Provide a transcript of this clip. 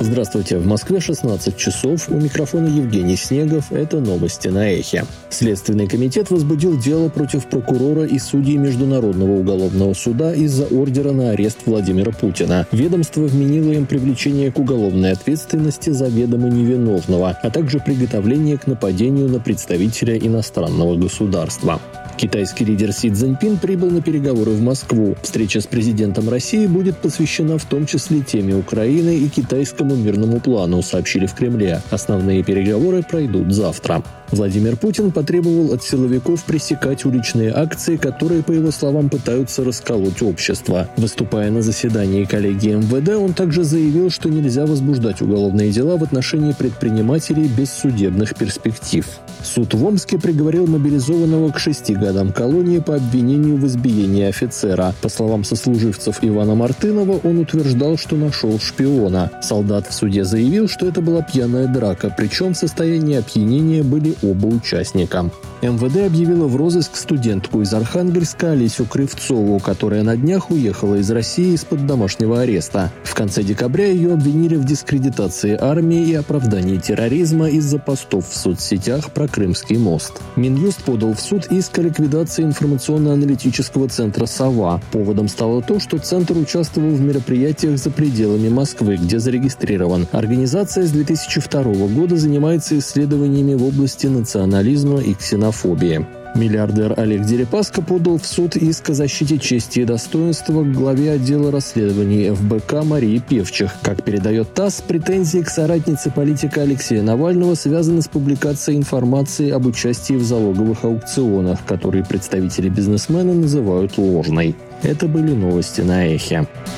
Здравствуйте, в Москве 16 часов, у микрофона Евгений Снегов, это новости на Эхе. Следственный комитет возбудил дело против прокурора и судей Международного уголовного суда из-за ордера на арест Владимира Путина. Ведомство вменило им привлечение к уголовной ответственности заведомо невиновного, а также приготовление к нападению на представителя иностранного государства. Китайский лидер Си Цзиньпин прибыл на переговоры в Москву. Встреча с президентом России будет посвящена в том числе теме Украины и китайскому мирному плану, сообщили в Кремле. Основные переговоры пройдут завтра. Владимир Путин потребовал от силовиков пресекать уличные акции, которые, по его словам, пытаются расколоть общество. Выступая на заседании коллегии МВД, он также заявил, что нельзя возбуждать уголовные дела в отношении предпринимателей без судебных перспектив. Суд в Омске приговорил мобилизованного к 6 годам колонии по обвинению в избиении офицера. По словам сослуживцев Ивана Мартынова, он утверждал, что нашел шпиона. Солдат в суде заявил, что это была пьяная драка, причем в состоянии опьянения были оба участника. МВД объявила в розыск студентку из Архангельска Олесю Кривцову, которая на днях уехала из России из-под домашнего ареста. В конце декабря ее обвинили в дискредитации армии и оправдании терроризма из-за постов в соцсетях про Крымский мост. Минюст подал в суд иск о ликвидации информационно-аналитического центра «Сова». Поводом стало то, что центр участвовал в мероприятиях за пределами Москвы, где зарегистрирован. Организация с 2002 года занимается исследованиями в области национализма и ксенофобии. Миллиардер Олег Дерипаска подал в суд иск о защите чести и достоинства к главе отдела расследований ФБК Марии Певчих. Как передает ТАСС, претензии к соратнице политика Алексея Навального связаны с публикацией информации об участии в залоговых аукционах, которые представители бизнесмена называют ложной. Это были новости на Эхе.